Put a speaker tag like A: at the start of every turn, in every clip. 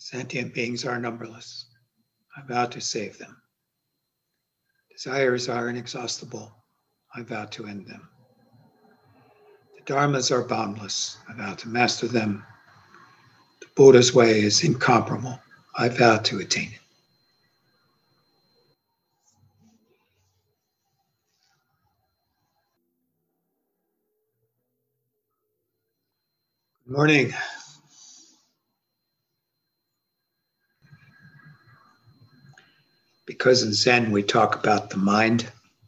A: Sentient beings are numberless. I vow to save them. Desires are inexhaustible. I vow to end them. The dharmas are boundless. I vow to master them. The Buddha's way is incomparable. I vow to attain it. Good morning. Because in Zen we talk about the mind,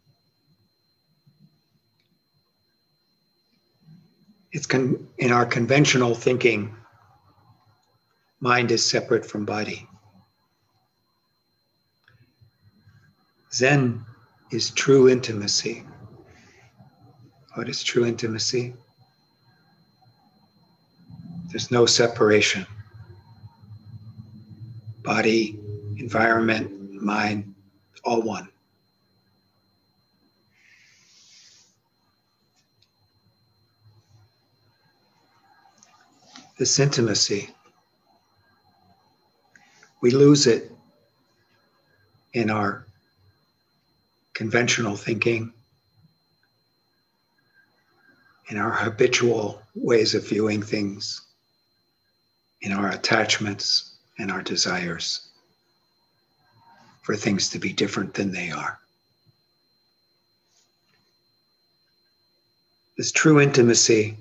A: in our conventional thinking, mind is separate from body. Zen is true intimacy. What is true intimacy? There's no separation. Body, environment, mind, all one. This intimacy, we lose it in our conventional thinking, in our habitual ways of viewing things, in our attachments and our desires for things to be different than they are. This true intimacy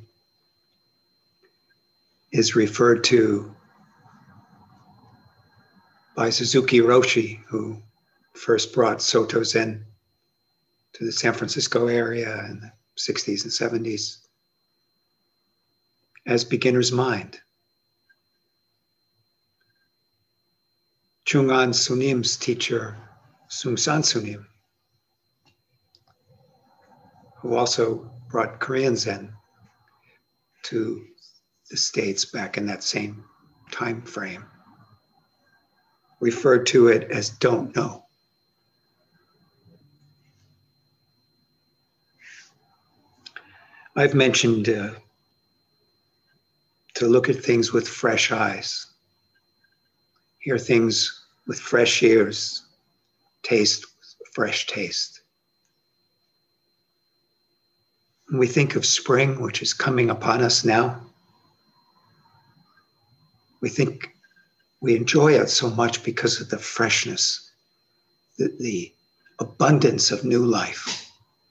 A: is referred to by Suzuki Roshi, who first brought Soto Zen to the San Francisco area in the 60s and 70s, as beginner's mind. Chung'an Sunim's teacher, Sungsan Sunim, who also brought Korean Zen to the States back in that same time frame, referred to it as don't know. I've mentioned to look at things with fresh eyes, hear things with fresh ears, taste fresh taste. When we think of spring, which is coming upon us now, we think we enjoy it so much because of the freshness, the abundance of new life,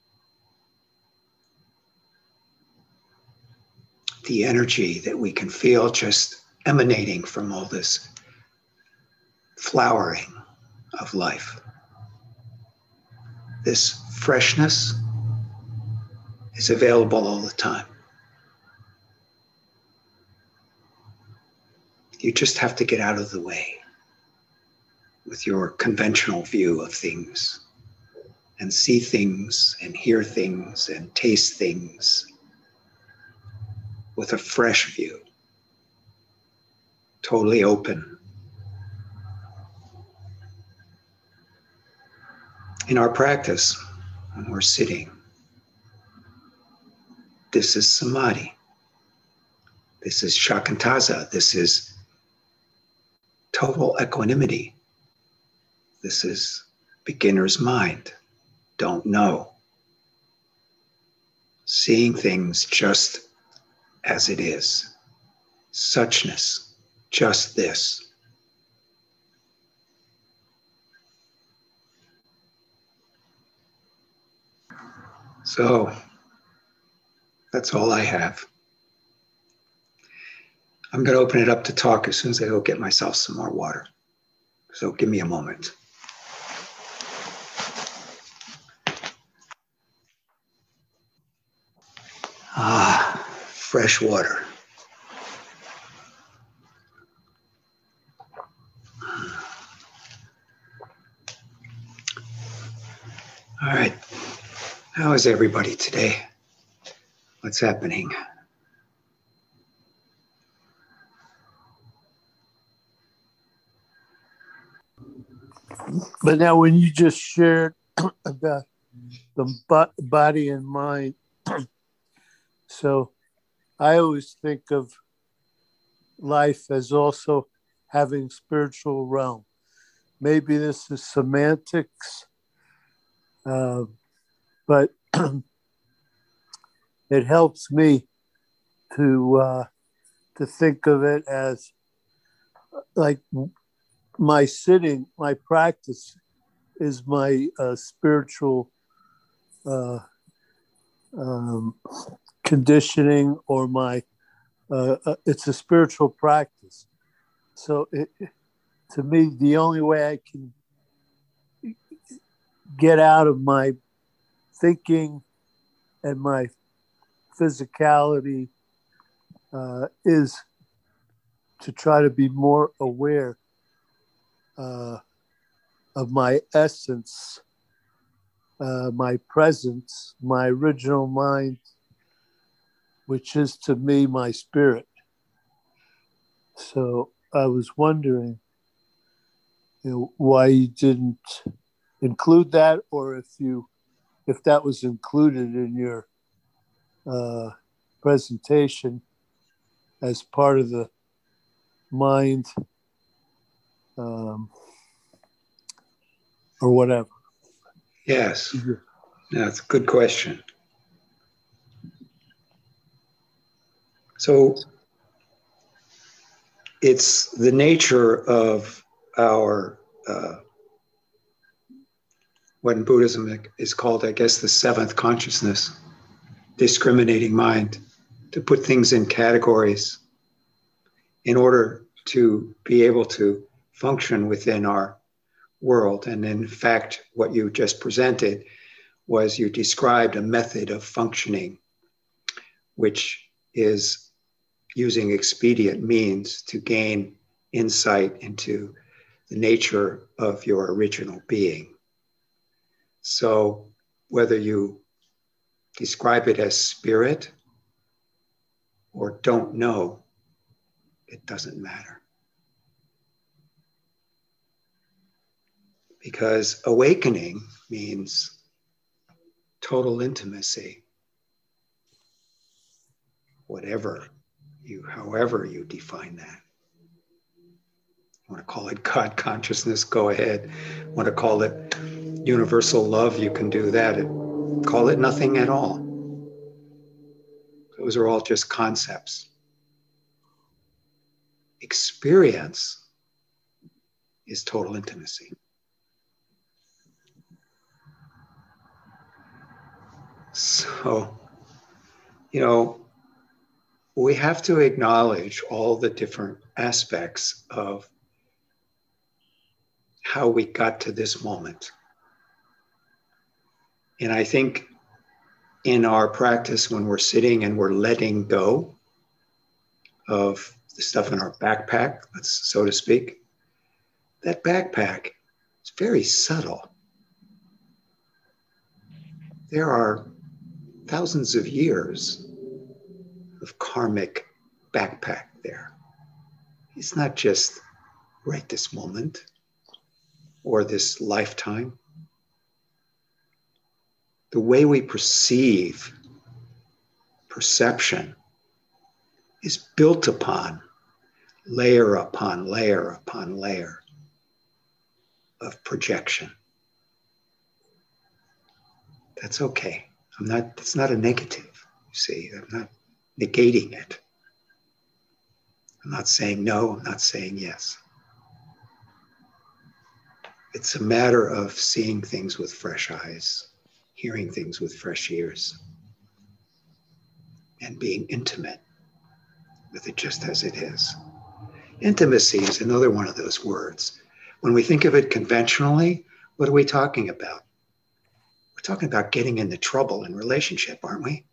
A: the energy that we can feel just emanating from all this flowering of life. This freshness is available all the time. You just have to get out of the way with your conventional view of things and see things and hear things and taste things with a fresh view, totally open. In our practice, when we're sitting, this is samadhi. This is shakuntaza. This is total equanimity. This is beginner's mind. Don't know. Seeing things just as it is. Suchness, just this. So, that's all I have. I'm going to open it up to talk as soon as I go get myself some more water. So give me a moment. Fresh water. All right. How is everybody today? What's happening?
B: But now when you just shared about the body and mind, so I always think of life as also having spiritual realm. Maybe this is semantics, but it helps me to think of it as like my sitting, my practice is my spiritual conditioning, or my it's a spiritual practice. So to me, the only way I can get out of my thinking and my physicality is to try to be more aware of my essence, my presence, my original mind, which is to me my spirit. So I was wondering, why you didn't include that, or if that was included in your presentation as part of the mind, or whatever.
A: Yes, that's a good question. So it's the nature of our, what in Buddhism is called, I guess, the seventh consciousness, discriminating mind, to put things in categories in order to be able to function within our world. And in fact, what you just presented was you described a method of functioning, which is using expedient means to gain insight into the nature of your original being. So whether you describe it as spirit or don't know, it doesn't matter. Because awakening means total intimacy, however you define that. You want to call it God consciousness, go ahead. You want to call it universal love, you can do that. Call it nothing at all. Those are all just concepts. Experience is total intimacy. So, we have to acknowledge all the different aspects of how we got to this moment. And I think in our practice, when we're sitting and we're letting go of the stuff in our backpack, so to speak, that backpack is very subtle. There are thousands of years of karmic backpack there. It's not just right this moment or this lifetime. The way we perceive perception is built upon layer upon layer upon layer of projection. That's okay. It's not a negative, you see. I'm not negating it. I'm not saying no, I'm not saying yes. It's a matter of seeing things with fresh eyes, hearing things with fresh ears, and being intimate with it just as it is. Intimacy is another one of those words. When we think of it conventionally, what are we talking about? We're talking about getting into trouble in relationship, aren't we?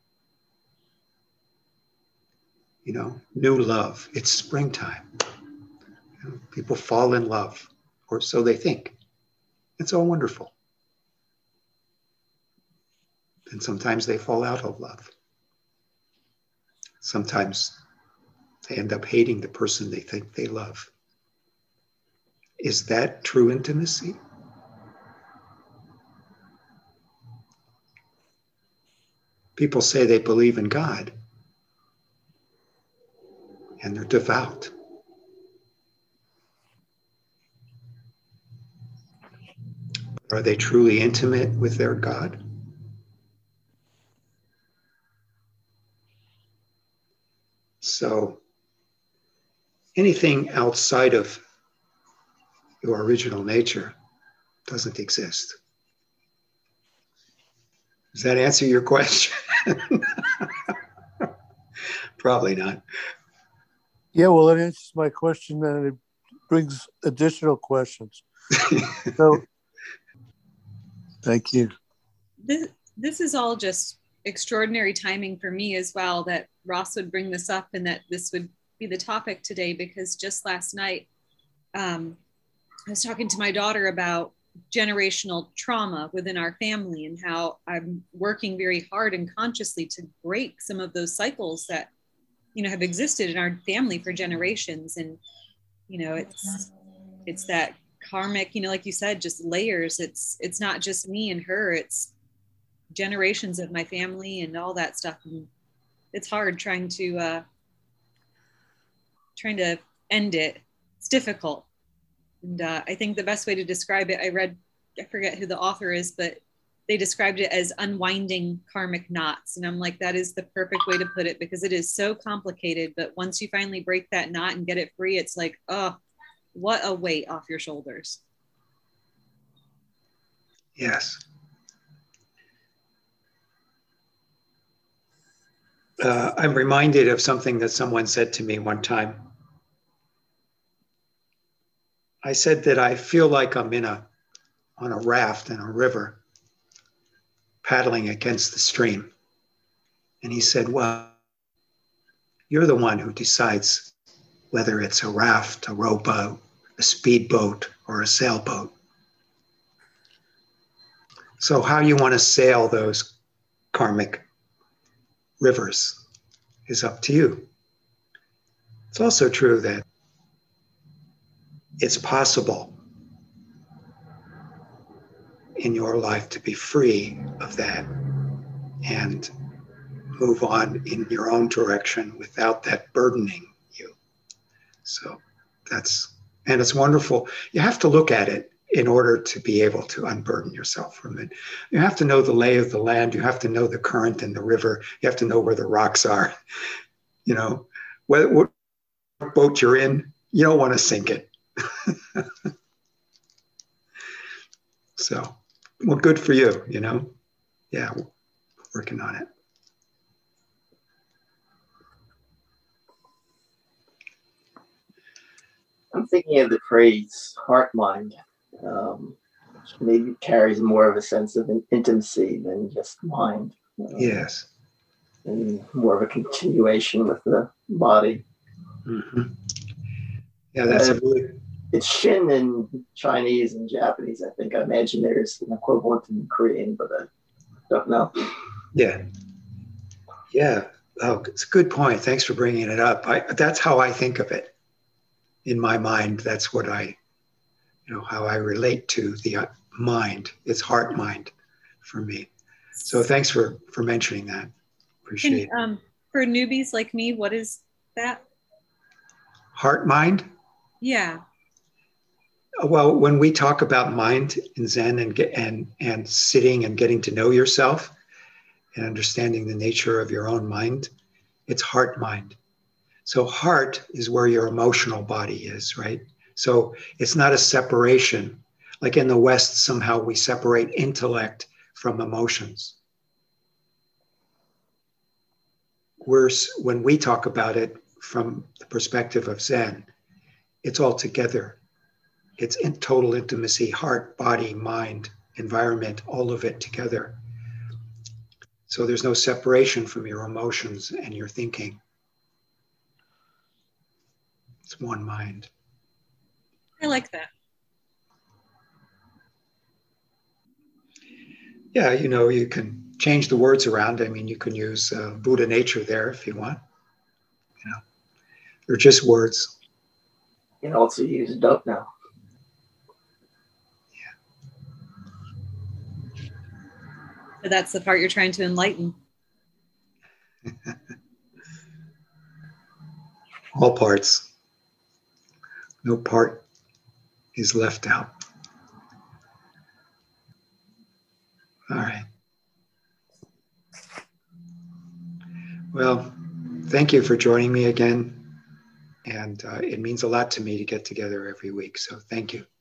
A: New love. It's springtime. People fall in love, or so they think. It's all wonderful. And sometimes they fall out of love. Sometimes they end up hating the person they think they love. Is that true intimacy? People say they believe in God, and they're devout. Are they truly intimate with their God? So anything outside of your original nature doesn't exist. Does that answer your question? Probably not.
B: Yeah, well, it answers my question and it brings additional questions. So, thank you.
C: This is all just extraordinary timing for me as well, that Ross would bring this up and that this would be the topic today, because just last night, I was talking to my daughter about generational trauma within our family and how I'm working very hard and consciously to break some of those cycles that, you know, have existed in our family for generations. And, you know, it's that karmic, you know, like you said, just layers. It's not just me and her, it's generations of my family and all that stuff. And it's hard trying to end it. It's difficult. And I think the best way to describe it, I forget who the author is, but they described it as unwinding karmic knots. And I'm like, that is the perfect way to put it, because it is so complicated. But once you finally break that knot and get it free, it's like, oh, what a weight off your shoulders.
A: Yes. I'm reminded of something that someone said to me one time. I said that I feel like I'm on a raft in a river, paddling against the stream. And he said, well, you're the one who decides whether it's a raft, a rowboat, a speedboat, or a sailboat. So how you want to sail those karmic rivers is up to you. It's also true that it's possible in your life to be free of that and move on in your own direction without that burdening you. So and it's wonderful. You have to look at it in order to be able to unburden yourself from it. You have to know the lay of the land. You have to know the current in the river. You have to know where the rocks are. You know, what boat you're in, you don't want to sink it. So, well, good for you, you know? Yeah, working on it.
D: I'm thinking of the phrase heart mind, which maybe carries more of a sense of intimacy than just mind.
A: Yes.
D: And more of a continuation with the body.
A: Mm-hmm. Yeah, that's a really...
D: It's Shin in Chinese and Japanese. I think I imagine there's an equivalent in Korean, but I don't know.
A: Yeah. Yeah. Oh, it's a good point. Thanks for bringing it up. That's how I think of it. In my mind, that's what how I relate to the mind. It's heart mind for me. So thanks for mentioning that. Appreciate it.
C: For newbies like me, what is that?
A: Heart mind?
C: Yeah.
A: Well, when we talk about mind in Zen and sitting and getting to know yourself and understanding the nature of your own mind, it's heart mind. So heart is where your emotional body is, right? So it's not a separation. Like in the West, somehow we separate intellect from emotions. When we talk about it from the perspective of Zen, it's all together. It's in total intimacy, heart, body, mind, environment, all of it together. So there's no separation from your emotions and your thinking. It's one mind.
C: I like that.
A: Yeah, you can change the words around. I mean, you can use Buddha nature there if you want. They're just words.
D: You can also use don't know.
C: So that's the part you're trying to enlighten.
A: All parts. No part is left out. All right. Well, thank you for joining me again. And it means a lot to me to get together every week. So thank you.